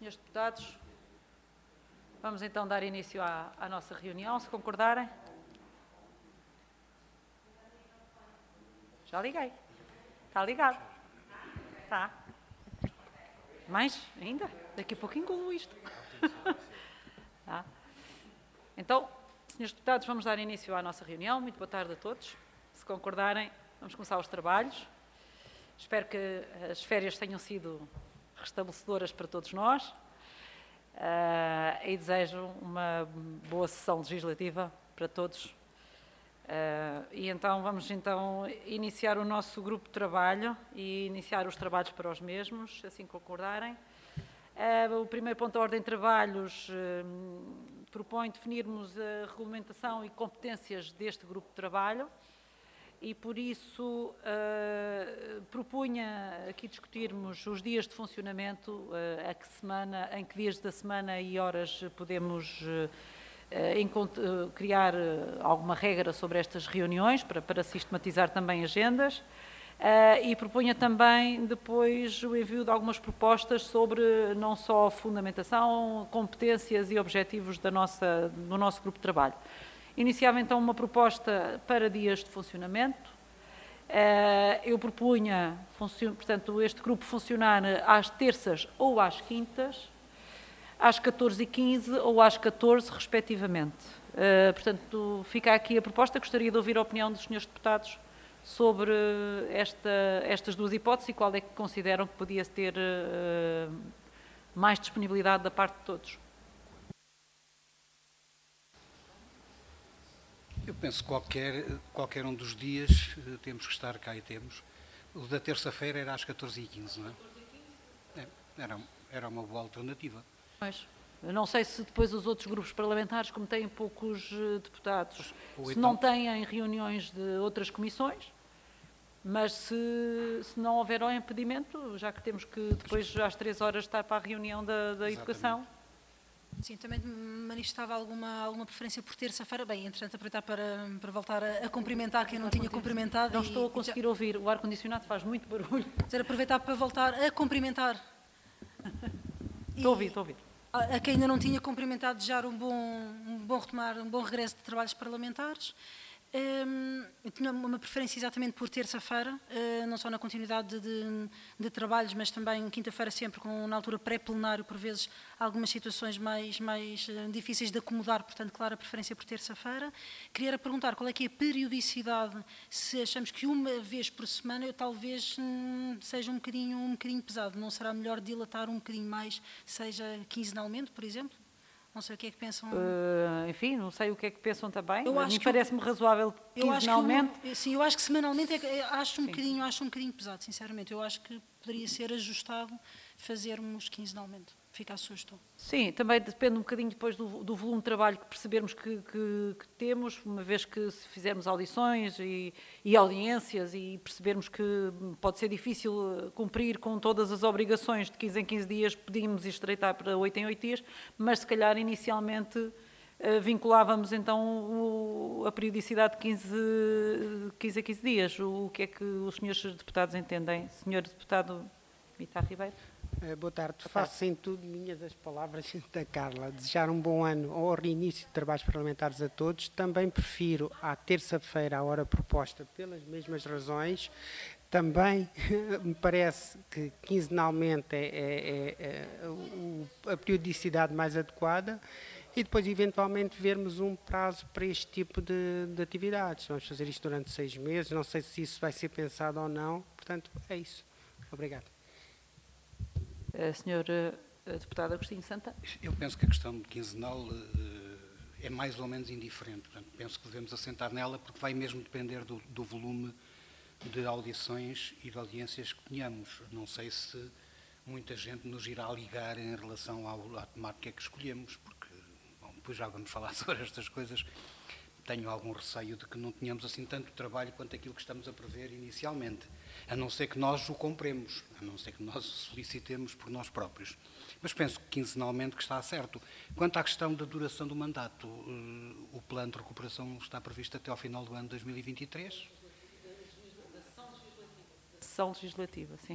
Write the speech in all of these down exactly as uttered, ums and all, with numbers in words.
senhores deputados, vamos então dar início à, à nossa reunião, se concordarem. Já liguei. Está ligado? Está. Mais ainda? Daqui a pouco engulo isto. Tá. Então, senhores deputados, vamos dar início à nossa reunião. Muito boa tarde a todos. Se concordarem, vamos começar os trabalhos. Espero que as férias tenham sido restabelecedoras para todos nós uh, e desejo uma boa sessão legislativa para todos. Uh, e então vamos então iniciar o nosso grupo de trabalho e iniciar os trabalhos para os mesmos, assim concordarem. Uh, o primeiro ponto da ordem de trabalhos uh, propõe definirmos a regulamentação e competências deste grupo de trabalho. E, por isso, uh, propunha aqui discutirmos os dias de funcionamento, uh, a que semana, em que dias da semana e horas podemos uh, uh, criar alguma regra sobre estas reuniões, para, para sistematizar também agendas. Uh, e propunha também, depois, o envio de algumas propostas sobre não só fundamentação, competências e objetivos da nossa, do nosso grupo de trabalho. Iniciava então uma proposta para dias de funcionamento. Eu propunha, portanto, este grupo funcionar às terças ou às quintas, às catorze e quinze ou às catorze, respectivamente. Portanto, fica aqui a proposta. Gostaria de ouvir a opinião dos senhores deputados sobre esta, estas duas hipóteses e qual é que consideram que podia ter mais disponibilidade da parte de todos. Eu penso que qualquer, qualquer um dos dias temos que estar cá e temos. O da terça-feira era às catorze e quinze, não é? É, era, era uma boa alternativa. Mas, não sei se depois os outros grupos parlamentares, como têm poucos deputados, Ou se então, não têm reuniões de outras comissões, mas se, se não houver impedimento, já que temos que depois às três horas estar para a reunião da, da educação. Sim, também manifestava alguma, alguma preferência por terça-feira. Bem, entretanto, aproveitar para, para voltar a, a cumprimentar quem não tinha cumprimentado. Não e, estou a conseguir já, ouvir, o ar-condicionado faz muito barulho. Dizer, aproveitar para voltar a cumprimentar. Estou a ouvir, estou a ouvir. A, a quem ainda não tinha cumprimentado, desejar um bom, um bom retomar, um bom regresso de trabalhos parlamentares. Um, eu tinha uma preferência exatamente por terça-feira, uh, não só na continuidade de, de, de trabalhos, mas também quinta-feira sempre, com, na altura pré-plenário, por vezes, algumas situações mais, mais uh, difíceis de acomodar, portanto, claro, a preferência por terça-feira. Queria perguntar qual é que é a periodicidade, se achamos que uma vez por semana eu talvez hum, seja um bocadinho, um bocadinho pesado, não será melhor dilatar um bocadinho mais, seja quinzenalmente, por exemplo? Não sei o que é que pensam. Uh, enfim, não sei o que é que pensam também. Eu A mim acho parece-me eu, razoável quinzenalmente. Eu sim, eu acho que semanalmente é, acho, um sim. bocadinho, acho um bocadinho pesado, sinceramente. Eu acho que poderia ser ajustado fazermos quinzenalmente. Fica a sugestão. Sim, também depende um bocadinho depois do, do volume de trabalho que percebermos que, que, que temos, uma vez que se fizermos audições e, e audiências e percebermos que pode ser difícil cumprir com todas as obrigações de quinze em quinze dias, pedimos estreitar para oito em oito dias, mas se calhar inicialmente uh, vinculávamos então o, a periodicidade de quinze, quinze a quinze dias. O, o que é que os senhores deputados entendem? Senhor deputado Mitar Ribeiro? Boa tarde. Faço em tudo minhas as palavras da Carla. Desejar um bom ano ao reinício de trabalhos parlamentares a todos. Também prefiro à terça-feira a hora proposta pelas mesmas razões. Também me parece que quinzenalmente é, é, é a periodicidade mais adequada e depois eventualmente vermos um prazo para este tipo de, de atividades. Vamos fazer isto durante seis meses, não sei se isso vai ser pensado ou não. Portanto, é isso. Obrigado. Uh, senhor uh, Deputado Agostinho Santa. Eu penso que a questão de quinzenal uh, é mais ou menos indiferente. Portanto, penso que devemos assentar nela porque vai mesmo depender do, do volume de audições e de audiências que tenhamos. Não sei se muita gente nos irá ligar em relação ao, à temática que escolhemos, porque bom, depois já vamos falar sobre estas coisas. Tenho algum receio de que não tenhamos assim tanto trabalho quanto aquilo que estamos a prever inicialmente, a não ser que nós o compremos, a não ser que nós o solicitemos por nós próprios. Mas penso que quinzenalmente que está certo. Quanto à questão da duração do mandato, o plano de recuperação está previsto até ao final do ano de dois mil e vinte e três? Da sessão legislativa, sim.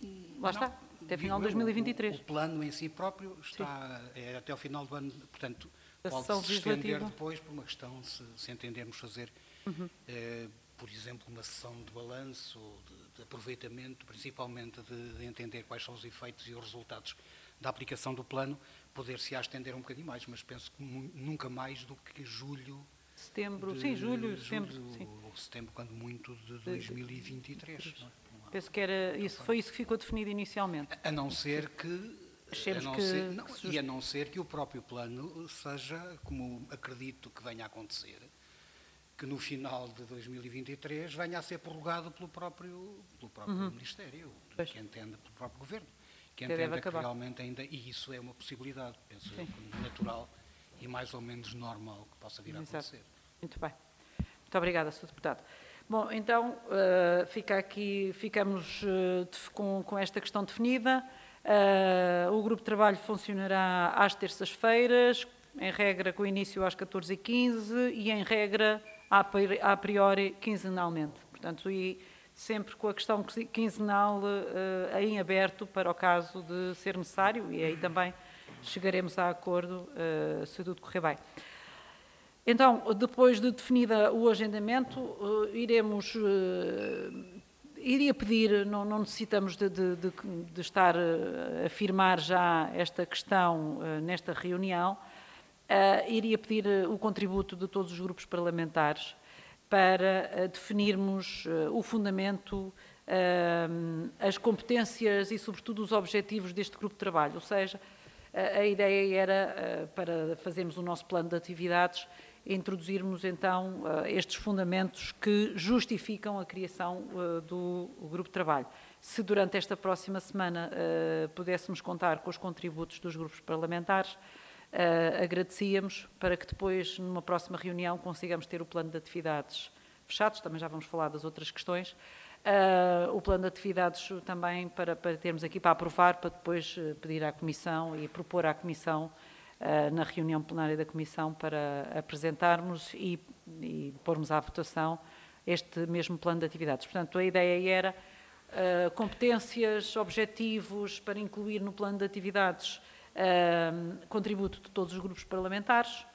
Lá está, até final de Digo eu, dois mil e vinte e três. O, o plano em si próprio está é, até ao final do ano, portanto, A pode sessão se estender legislativa. depois por uma questão, se, se entendermos fazer, Uhum. eh, por exemplo, uma sessão de balanço, de, de aproveitamento, principalmente de, de entender quais são os efeitos e os resultados da aplicação do plano, poder-se estender um bocadinho mais, mas penso que mu- nunca mais do que julho, Setembro, de- sim, julho, setembro, sim. ou setembro, quando muito, de dois mil e vinte e três. não é? Não há- Penso que era isso, foi isso que ficou definido inicialmente. A não ser que. Achemos a não que- ser, não, que se e a não ser que o próprio plano seja, como acredito que venha a acontecer, que no final de dois mil e vinte e três venha a ser prorrogado pelo próprio, pelo próprio Ministério, Pois. que entenda, pelo próprio Governo, que Que deve entenda que acabar. realmente ainda, e isso é uma possibilidade, penso eu, Sim. natural e mais ou menos normal que possa vir a Exato. acontecer. Muito bem. Muito obrigada, senhor Deputado. Bom, então, eh, fica aqui, ficamos eh, de- com, com esta questão definida. Eh, o grupo de trabalho funcionará às terças-feiras, em regra com início às catorze e quinze e em regra a pri- a priori quinzenalmente. Portanto, e sempre com a questão quinzenal eh, em aberto para o caso de ser necessário e aí também chegaremos a acordo eh, se tudo correr bem. Então, depois de definida o agendamento, eh, iremos, eh, iria pedir, não, não necessitamos de, de- de- de estar eh, a afirmar já esta questão eh, nesta reunião, eh, iria pedir eh, o contributo de todos os grupos parlamentares para eh, definirmos eh, o fundamento, eh, as competências e, sobretudo, os objetivos deste grupo de trabalho. Ou seja, a a ideia era, eh, para fazermos o nosso plano de atividades, introduzirmos então eh, estes fundamentos que justificam a criação eh, do grupo de trabalho. Se durante esta próxima semana eh, pudéssemos contar com os contributos dos grupos parlamentares, eh, agradecíamos para que depois, numa próxima reunião, consigamos ter o plano de atividades fechados, também já vamos falar das outras questões, Uh, o plano de atividades também para, para termos aqui para aprovar, para depois uh, pedir à Comissão e propor à Comissão, uh, na reunião plenária da Comissão, para apresentarmos e, e pormos à votação este mesmo plano de atividades. Portanto, a ideia era uh, competências, objetivos para incluir no plano de atividades, uh, contributo de todos os grupos parlamentares.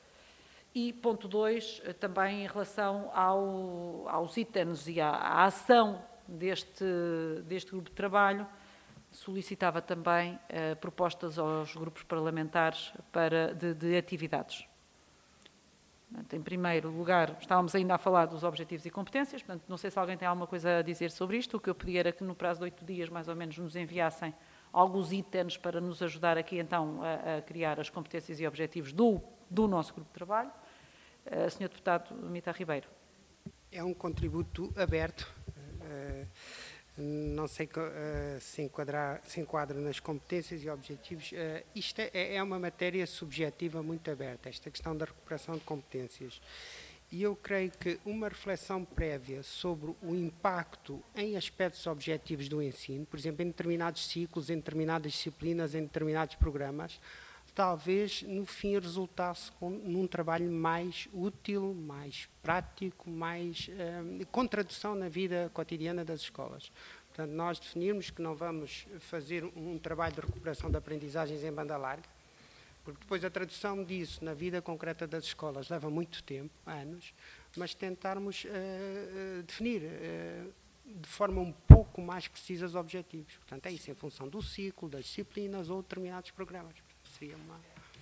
E ponto dois, também em relação ao, aos itens e à, à ação deste, deste grupo de trabalho, solicitava também eh, propostas aos grupos parlamentares para, de, de atividades. Portanto, em primeiro lugar, estávamos ainda a falar dos objetivos e competências, portanto, não sei se alguém tem alguma coisa a dizer sobre isto. O que eu pedi era que no prazo de oito dias, mais ou menos, nos enviassem alguns itens para nos ajudar aqui, então, a, a criar as competências e objetivos do, do nosso grupo de trabalho. Uh, senhor Deputado Mita Ribeiro. É um contributo aberto, eh, não sei co- eh, se, enquadrar, se enquadra nas competências e objetivos. Eh, isto é, é uma matéria subjetiva muito aberta, esta questão da recuperação de competências. E eu creio que uma reflexão prévia sobre o impacto em aspectos objetivos do ensino, por exemplo, em determinados ciclos, em determinadas disciplinas, em determinados programas, talvez no fim resultasse com, num trabalho mais útil, mais prático, mais eh, com tradução na vida cotidiana das escolas. Portanto, nós definirmos que não vamos fazer um trabalho de recuperação de aprendizagens em banda larga, porque depois a tradução disso na vida concreta das escolas leva muito tempo, anos, mas tentarmos eh, definir eh, de forma um pouco mais precisa os objetivos. Portanto, é isso, em função do ciclo, das disciplinas ou determinados programas. Seria uma,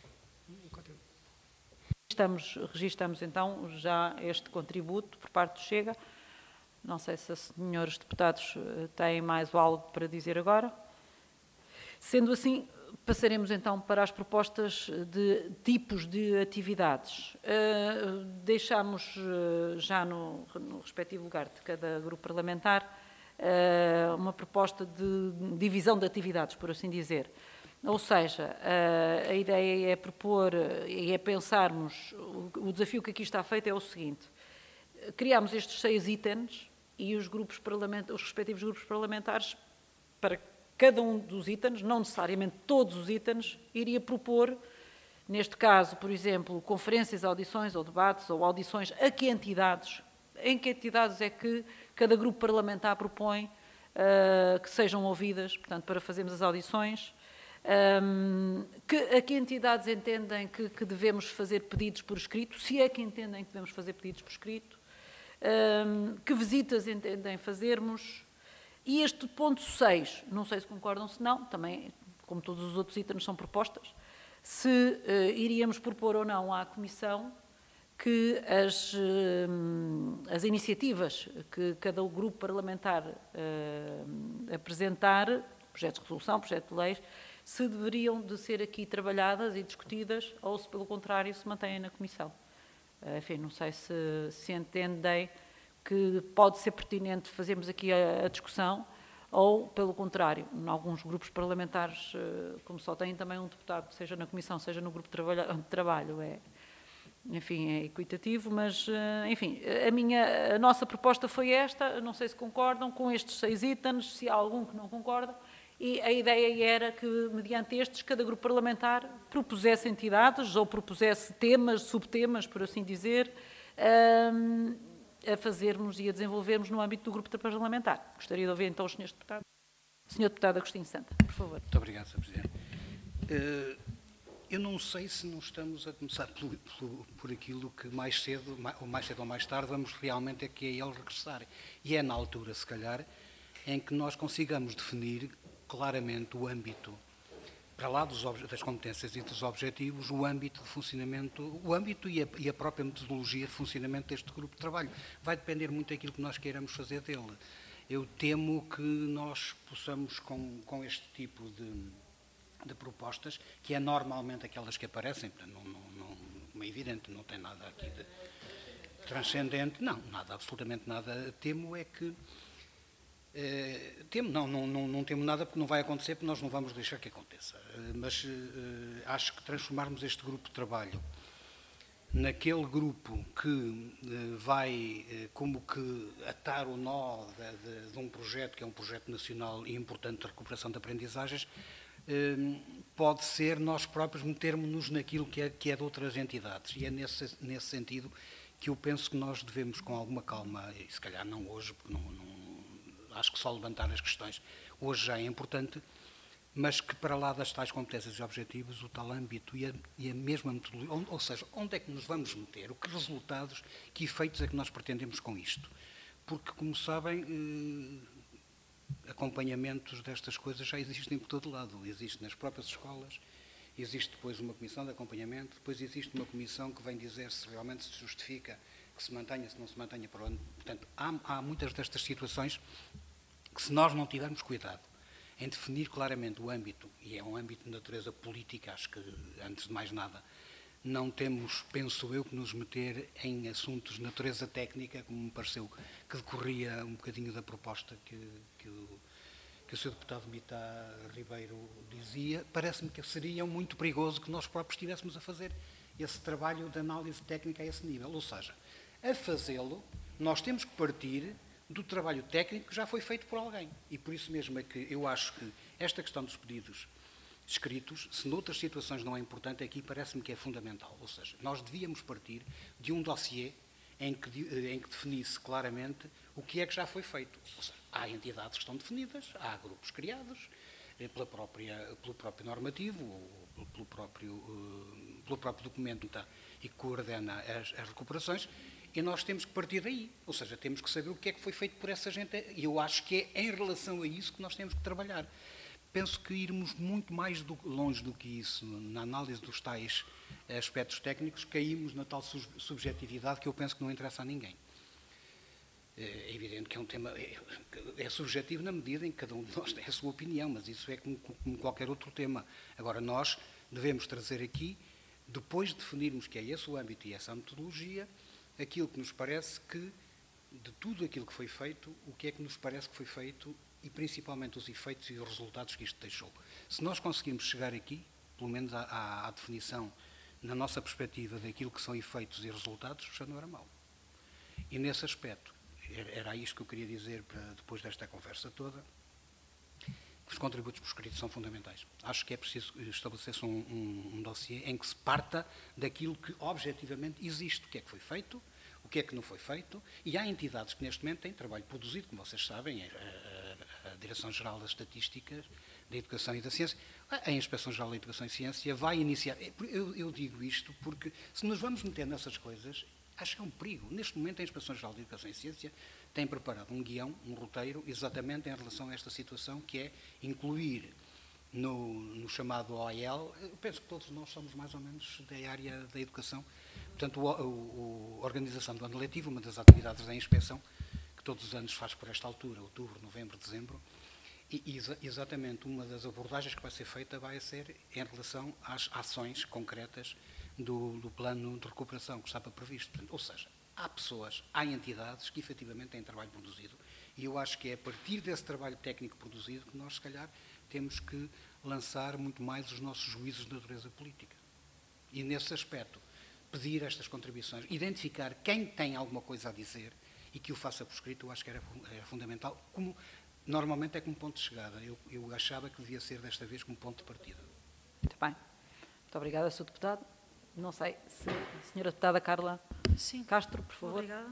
um contributo. Estamos, registramos então já este contributo por parte do Chega. Não sei se os senhores deputados têm mais algo para dizer agora. Sendo assim, passaremos então para as propostas de tipos de atividades. Uh, deixamos uh, já no, no respectivo lugar de cada grupo parlamentar uh, uma proposta de divisão de atividades, por assim dizer. Ou seja, a ideia é propor e é pensarmos, o desafio que aqui está feito é o seguinte: criamos estes seis itens e os, grupos parlamentares, os respectivos grupos parlamentares, para cada um dos itens, não necessariamente todos os itens, iria propor, neste caso, por exemplo, conferências, audições ou debates ou audições a que entidades, em que entidades é que cada grupo parlamentar propõe uh, que sejam ouvidas, portanto, para fazermos as audições. Um, que, a que entidades entendem que, que devemos fazer pedidos por escrito, se é que entendem que devemos fazer pedidos por escrito, um, que visitas entendem fazermos, e este ponto seis, não sei se concordam, se não, também, como todos os outros itens, são propostas, se uh, iríamos propor ou não à Comissão que as, uh, as iniciativas que cada grupo parlamentar uh, apresentar, projetos de resolução, projetos de leis, se deveriam de ser aqui trabalhadas e discutidas ou se, pelo contrário, se mantêm na Comissão. Enfim, não sei se, se entendem que pode ser pertinente fazermos aqui a, a discussão ou, pelo contrário, em alguns grupos parlamentares, como só têm também um deputado, seja na Comissão, seja no grupo de trabalho, de trabalho é, enfim, é equitativo, mas, enfim, a, minha, a nossa proposta foi esta, não sei se concordam com estes seis itens, se há algum que não concorda. E a ideia era que, mediante estes, cada grupo parlamentar propusesse entidades ou propusesse temas, subtemas, por assim dizer, a fazermos e a desenvolvermos no âmbito do grupo parlamentar. Gostaria de ouvir então os senhores deputados. senhor Deputado Agostinho Santa, por favor. Muito obrigado, senhor Presidente. Eu não sei se não estamos a começar por, por, por aquilo que mais cedo, ou mais cedo ou mais tarde, vamos realmente é que a eles regressarem. E é na altura, se calhar, em que nós consigamos definir claramente o âmbito, para lá dos, das competências e dos objetivos, o âmbito de funcionamento, o âmbito e a, e a própria metodologia de funcionamento deste grupo de trabalho. Vai depender muito daquilo que nós queiramos fazer dele. Eu temo que nós possamos, com, com este tipo de, de propostas, que é normalmente aquelas que aparecem, não, não, não, como é evidente, não tem nada aqui de transcendente, não, nada, absolutamente nada. Temo é que Uh, temo, não, não, não, não temo nada porque não vai acontecer, porque nós não vamos deixar que aconteça. Uh, mas uh, acho que transformarmos este grupo de trabalho naquele grupo que uh, vai uh, como que atar o nó de, de, de um projeto que é um projeto nacional e importante de recuperação de aprendizagens, uh, pode ser nós próprios metermos-nos naquilo que é, que é de outras entidades. E é nesse, nesse sentido que eu penso que nós devemos, com alguma calma, e se calhar não hoje, porque não, não acho que só levantar as questões hoje já é importante, mas que para lá das tais competências e objetivos, o tal âmbito e a, e a mesma metodologia, ou, ou seja, onde é que nos vamos meter, o que resultados, que efeitos é que nós pretendemos com isto. Porque, como sabem, eh, acompanhamentos destas coisas já existem por todo lado. Existe nas próprias escolas, existe depois uma comissão de acompanhamento, depois existe uma comissão que vem dizer se realmente se justifica que se mantenha, se não se mantenha para o ano. Portanto, há, há muitas destas situações que, se nós não tivermos cuidado em definir claramente o âmbito, e é um âmbito de natureza política, acho que, antes de mais nada, não temos, penso eu, que nos meter em assuntos de natureza técnica, como me pareceu que decorria um bocadinho da proposta que, que, o, que o senhor Deputado Mita Ribeiro dizia. Parece-me que seria muito perigoso que nós próprios estivéssemos a fazer esse trabalho de análise técnica a esse nível. Ou seja, a fazê-lo, nós temos que partir do trabalho técnico que já foi feito por alguém. E por isso mesmo é que eu acho que esta questão dos pedidos escritos, se noutras situações não é importante, aqui parece-me que é fundamental. Ou seja, nós devíamos partir de um dossiê em que, em que definisse claramente o que é que já foi feito. Ou seja, há entidades que estão definidas, há grupos criados pela própria, pelo próprio normativo, ou pelo próprio, pelo próprio documento e que coordena as, as recuperações. E nós temos que partir daí, ou seja, temos que saber o que é que foi feito por essa gente, e eu acho que é em relação a isso que nós temos que trabalhar. Penso que irmos muito mais do, longe do que isso, na análise dos tais aspectos técnicos, caímos na tal subjetividade que eu penso que não interessa a ninguém. É evidente que é um tema, é, é subjetivo na medida em que cada um de nós tem a sua opinião, mas isso é como, como qualquer outro tema. Agora, nós devemos trazer aqui, depois de definirmos que é esse o âmbito e essa a metodologia, aquilo que nos parece que, de tudo aquilo que foi feito, o que é que nos parece que foi feito e principalmente os efeitos e os resultados que isto deixou. Se nós conseguirmos chegar aqui, pelo menos à, à, à definição, na nossa perspectiva, daquilo que são efeitos e resultados, já não era mau. E nesse aspecto, era isto que eu queria dizer para, depois desta conversa toda, que os contributos por escrito são fundamentais. Acho que é preciso estabelecer-se um, um, um dossiê em que se parta daquilo que objetivamente existe, o que é que foi feito, o que é que não foi feito, e há entidades que neste momento têm trabalho produzido, como vocês sabem, a, a, a Direção-Geral das Estatísticas, da Educação e da Ciência, a Inspeção-Geral da Educação e Ciência vai iniciar. Eu, eu digo isto porque, se nos vamos meter nessas coisas, acho que é um perigo. Neste momento, a Inspeção-Geral da Educação e Ciência tem preparado um guião, um roteiro, exatamente em relação a esta situação, que é incluir no, no chamado O I L, eu penso que todos nós somos mais ou menos da área da educação, portanto, o, o, a organização do ano letivo, uma das atividades da inspeção, que todos os anos faz por esta altura, outubro, novembro, dezembro, e, e exatamente uma das abordagens que vai ser feita vai ser em relação às ações concretas do, do plano de recuperação que estava previsto. Portanto, ou seja, há pessoas, há entidades que efetivamente têm trabalho produzido, e eu acho que é a partir desse trabalho técnico produzido que nós, se calhar, temos que lançar muito mais os nossos juízos de natureza política. E, nesse aspecto, pedir estas contribuições, identificar quem tem alguma coisa a dizer e que o faça por escrito, eu acho que era, era fundamental. Como, normalmente é como ponto de chegada. Eu, eu achava que devia ser, desta vez, como ponto de partida. Muito bem. Muito obrigada, senhor Deputado. Não sei se a senhora Deputada Carla Sim. Castro, por favor. Obrigada.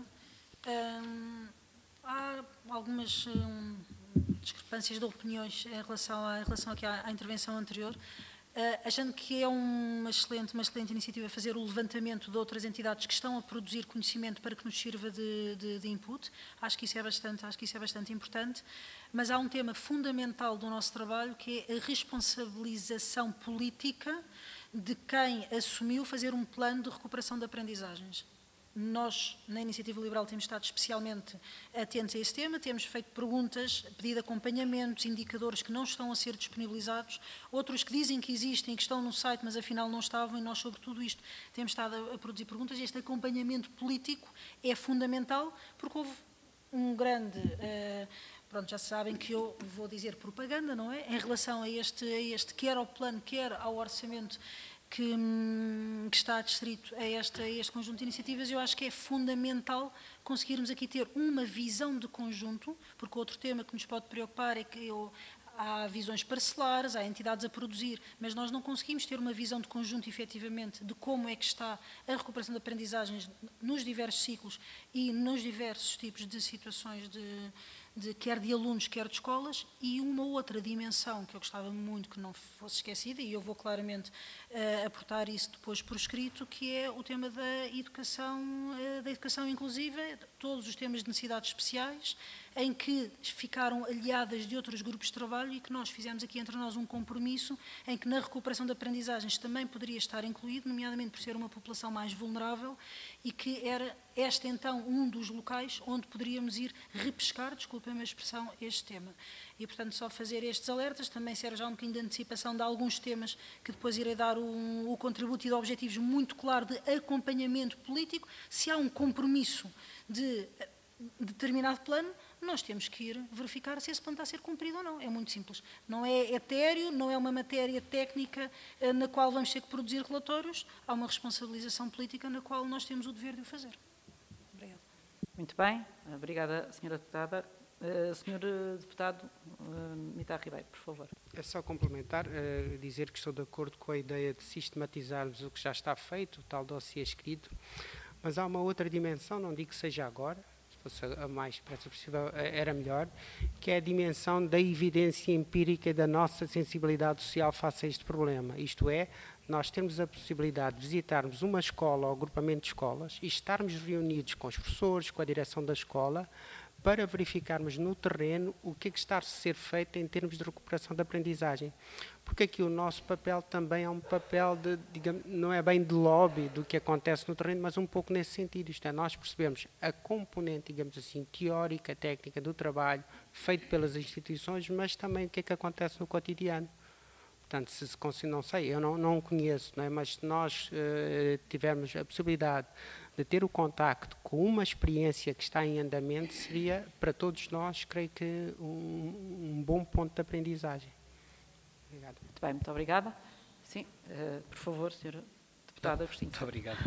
Hum, há algumas hum, discrepâncias de opiniões em relação, a, em relação aqui à, à intervenção anterior, uh, achando que é uma excelente, uma excelente iniciativa fazer o levantamento de outras entidades que estão a produzir conhecimento para que nos sirva de, de, de input. Acho que isso é bastante, acho que isso é bastante importante. Mas há um tema fundamental do nosso trabalho, que é a responsabilização política de quem assumiu fazer um plano de recuperação de aprendizagens. Nós, na Iniciativa Liberal, temos estado especialmente atentos a esse tema, temos feito perguntas, pedido acompanhamentos, indicadores que não estão a ser disponibilizados, outros que dizem que existem e que estão no site, mas afinal não estavam, e nós, sobre tudo isto, temos estado a produzir perguntas. Este acompanhamento político é fundamental, porque houve um grande... Uh, Pronto, já sabem que eu vou dizer propaganda, não é? Em relação a este, a este quer ao plano, quer ao orçamento que, hum, que está adstrito a, esta, a este conjunto de iniciativas, eu acho que é fundamental conseguirmos aqui ter uma visão de conjunto, porque outro tema que nos pode preocupar é que eu, há visões parcelares, há entidades a produzir, mas nós não conseguimos ter uma visão de conjunto, efetivamente, de como é que está a recuperação de aprendizagens nos diversos ciclos e nos diversos tipos de situações de... De, quer de alunos, quer de escolas, e uma outra dimensão que eu gostava muito que não fosse esquecida, e eu vou claramente uh, aportar isso depois por escrito, que é o tema da educação, uh, da educação inclusiva, todos os temas de necessidades especiais, em que ficaram aliadas de outros grupos de trabalho e que nós fizemos aqui entre nós um compromisso em que na recuperação de aprendizagens também poderia estar incluído, nomeadamente por ser uma população mais vulnerável, e que era este então um dos locais onde poderíamos ir repescar, desculpem-me a expressão, este tema. E, portanto, só fazer estes alertas, também serve já um bocadinho de antecipação de alguns temas que depois irei dar um, o contributo e de objetivos muito claro de acompanhamento político. Se há um compromisso de determinado plano, nós temos que ir verificar se esse plano está a ser cumprido ou não. É muito simples. Não é etéreo, não é uma matéria técnica eh, na qual vamos ter que produzir relatórios. Há uma responsabilização política na qual nós temos o dever de o fazer. Obrigada. Muito bem. Obrigada, senhora Deputada. Uh, senhor Deputado uh, Mitar Ribeiro, por favor. É só complementar, uh, dizer que estou de acordo com a ideia de sistematizarmos o que já está feito, o tal dossiê escrito, mas há uma outra dimensão, não digo que seja agora, se fosse a mais depressa possível era melhor, que é a dimensão da evidência empírica e da nossa sensibilidade social face a este problema. Isto é, nós temos a possibilidade de visitarmos uma escola ou agrupamento de escolas e estarmos reunidos com os professores, com a direção da escola, para verificarmos no terreno o que é que está a ser feito em termos de recuperação da aprendizagem. Porque aqui o nosso papel também é um papel de, digamos, não é bem de lobby do que acontece no terreno, mas um pouco nesse sentido. Isto é, nós percebemos a componente, digamos assim, teórica, técnica do trabalho feito pelas instituições, mas também o que é que acontece no cotidiano. Portanto, se se conseguir, não sei, eu não, não conheço, não é? Mas se nós uh, tivermos a possibilidade de ter o contacto com uma experiência que está em andamento, seria, para todos nós, creio que um, um bom ponto de aprendizagem. Obrigado. Muito bem, muito obrigada. Sim, uh, por favor, senhora Deputada Agostinho. Muito obrigado.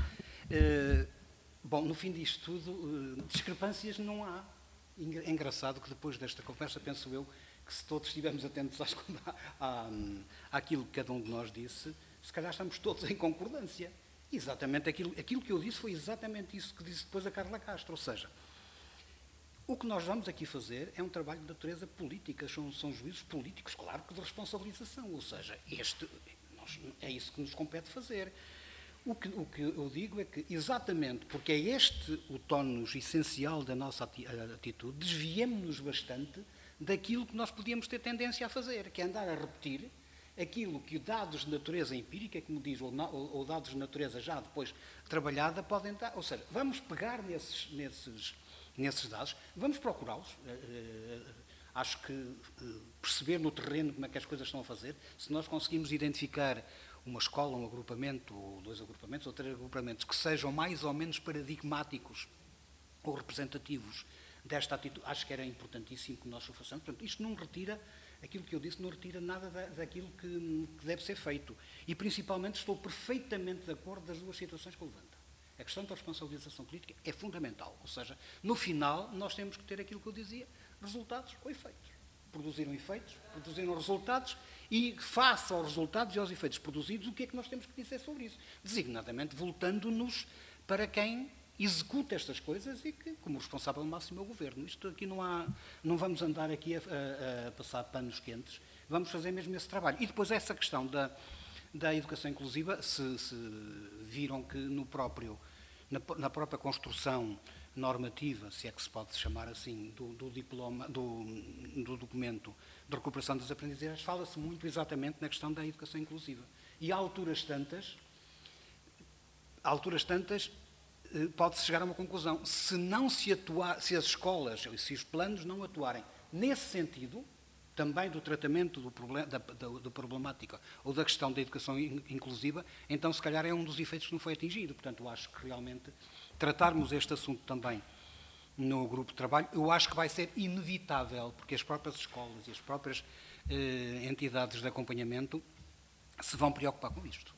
Uh, bom, no fim disto tudo, uh, discrepâncias não há. É engraçado que depois desta conversa, penso eu, que se todos estivermos atentos às, à, àquilo que cada um de nós disse, se calhar estamos todos em concordância. Exatamente aquilo, aquilo que eu disse foi exatamente isso que disse depois a Carla Castro. Ou seja, O que nós vamos aqui fazer é um trabalho de natureza política, são, são juízos políticos, claro que de responsabilização, ou seja, este, nós, é isso que nos compete fazer. O que, o que eu digo é que, exatamente porque é este o tónus essencial da nossa atitude, desviemos-nos bastante daquilo que nós podíamos ter tendência a fazer, que é andar a repetir aquilo que dados de natureza empírica, como diz, ou, ou dados de natureza já depois trabalhada, podem dar. Ou seja, vamos pegar nesses, nesses, nesses dados, vamos procurá-los. Acho que perceber no terreno como é que as coisas estão a fazer, se nós conseguimos identificar uma escola, um agrupamento, ou dois agrupamentos, ou três agrupamentos, que sejam mais ou menos paradigmáticos ou representativos desta atitude, acho que era importantíssimo que nós o façamos. Portanto, isto não retira, aquilo que eu disse, não retira nada da, daquilo que, que deve ser feito. E, principalmente, estou perfeitamente de acordo das duas situações que levanta. A questão da responsabilização política é fundamental. Ou seja, no final, nós temos que ter aquilo que eu dizia, resultados ou efeitos. Produziram efeitos, produziram resultados, e face aos resultados e aos efeitos produzidos, o que é que nós temos que dizer sobre isso? Designadamente, voltando-nos para quem executa estas coisas e que, como responsável máximo, é o Governo. Isto aqui não há, não vamos andar aqui a, a, a passar panos quentes, vamos fazer mesmo esse trabalho. E depois essa questão da, da educação inclusiva, se, se viram que no próprio, na, na própria construção normativa, se é que se pode chamar assim, do, do diploma, do, do documento de recuperação das aprendizagens, fala-se muito exatamente na questão da educação inclusiva. E a alturas tantas, a alturas tantas, pode-se chegar a uma conclusão. Se não se atuar, se as escolas, se os planos não atuarem nesse sentido, também do tratamento do problema, da, da, da problemática ou da questão da educação inclusiva, então se calhar é um dos efeitos que não foi atingido. Portanto, eu acho que realmente tratarmos este assunto também no grupo de trabalho, eu acho que vai ser inevitável, porque as próprias escolas e as próprias eh, entidades de acompanhamento se vão preocupar com isto.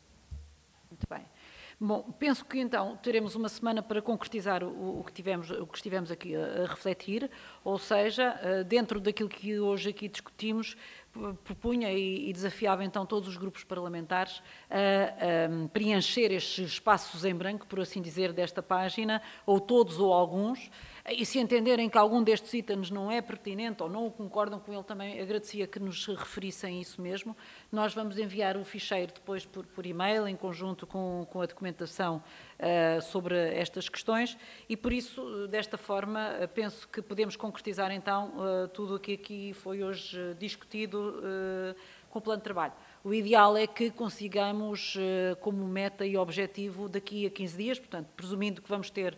Muito bem. Bom, penso que então teremos uma semana para concretizar o, o, que, tivemos, o que estivemos aqui a, a refletir, ou seja, dentro daquilo que hoje aqui discutimos, propunha e, e desafiava então todos os grupos parlamentares a, a preencher estes espaços em branco, por assim dizer, desta página, ou todos ou alguns, e se entenderem que algum destes itens não é pertinente ou não concordam com ele, também agradecia que nos referissem isso mesmo. Nós vamos enviar o ficheiro depois por, por e-mail, em conjunto com, com a documentação uh, sobre estas questões, e por isso, desta forma, penso que podemos concretizar então uh, tudo o que aqui foi hoje uh, discutido uh, com o plano de trabalho. O ideal é que consigamos, uh, como meta e objetivo, daqui a quinze dias, portanto, presumindo que vamos ter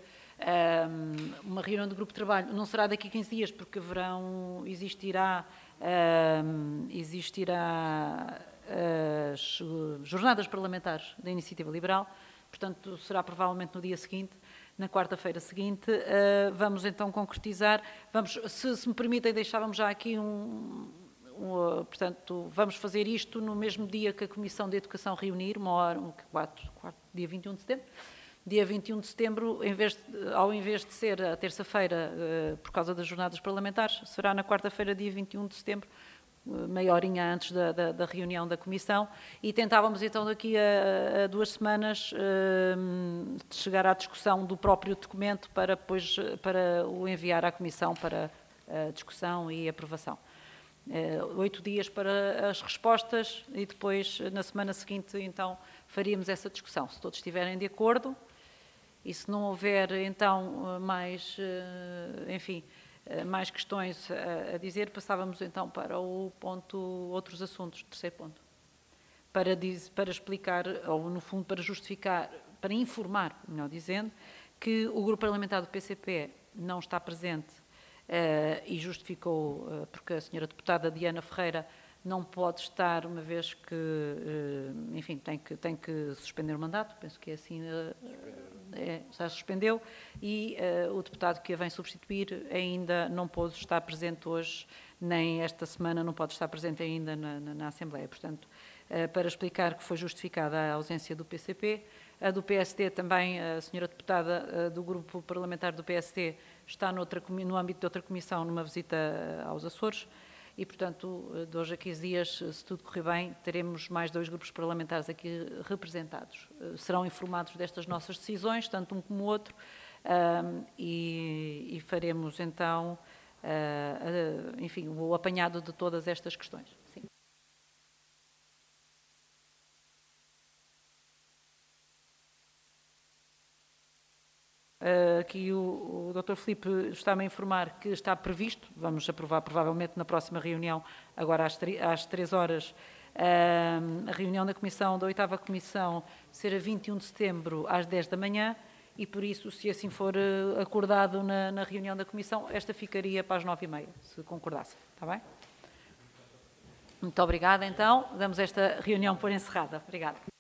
Um, uma reunião do grupo de trabalho, não será daqui a quinze dias, porque haverão, existirá, um, existirá as jornadas parlamentares da Iniciativa Liberal, portanto será provavelmente no dia seguinte, na quarta-feira seguinte. Uh, vamos então concretizar, vamos, se, se me permitem, deixávamos já aqui um, um, portanto, vamos fazer isto no mesmo dia que a Comissão de Educação reunir, uma hora, um, quatro, quatro, dia vinte e um de setembro. Dia vinte e um de setembro, em vez de, ao invés de ser a terça-feira, uh, por causa das jornadas parlamentares, será na quarta-feira, dia vinte e um de setembro, uh, meia horinha antes da, da, da reunião da Comissão, e tentávamos então daqui a, a duas semanas uh, chegar à discussão do próprio documento para depois para o enviar à Comissão para a discussão e aprovação. Uh, oito dias para as respostas e depois, na semana seguinte, então, faríamos essa discussão, se todos estiverem de acordo. E se não houver, então, mais, enfim, mais questões a dizer, passávamos, então, para o ponto, outros assuntos, terceiro ponto. Para, diz, para explicar, ou, no fundo, para justificar, para informar, melhor dizendo, que o grupo parlamentar do P C P não está presente uh, e justificou, uh, porque a senhora deputada Diana Ferreira não pode estar, uma vez que, enfim, tem que, tem que suspender o mandato, penso que é assim, é, já suspendeu, e uh, o deputado que a vem substituir ainda não pôde estar presente hoje, nem esta semana não pode estar presente ainda na, na, na Assembleia. Portanto, uh, para explicar que foi justificada a ausência do P C P, a do P S D também, a senhora deputada uh, do grupo parlamentar do P S D está noutra, no âmbito de outra comissão, numa visita aos Açores. E, portanto, de hoje a quinze dias, se tudo correr bem, teremos mais dois grupos parlamentares aqui representados. Serão informados destas nossas decisões, tanto um como o outro, um, e, e faremos então, uh, uh, enfim, o apanhado de todas estas questões. Sim. Uh, aqui o, o doutor Filipe está-me a informar que está previsto, vamos aprovar provavelmente na próxima reunião, agora às, às três horas, uh, a reunião da Comissão, da oitava Comissão, ser a vinte e um de setembro às dez da manhã, e por isso, se assim for uh, acordado na, na reunião da Comissão, esta ficaria para as nove e meia, se concordasse. Está bem? Muito obrigada, então. Damos esta reunião por encerrada. Obrigada.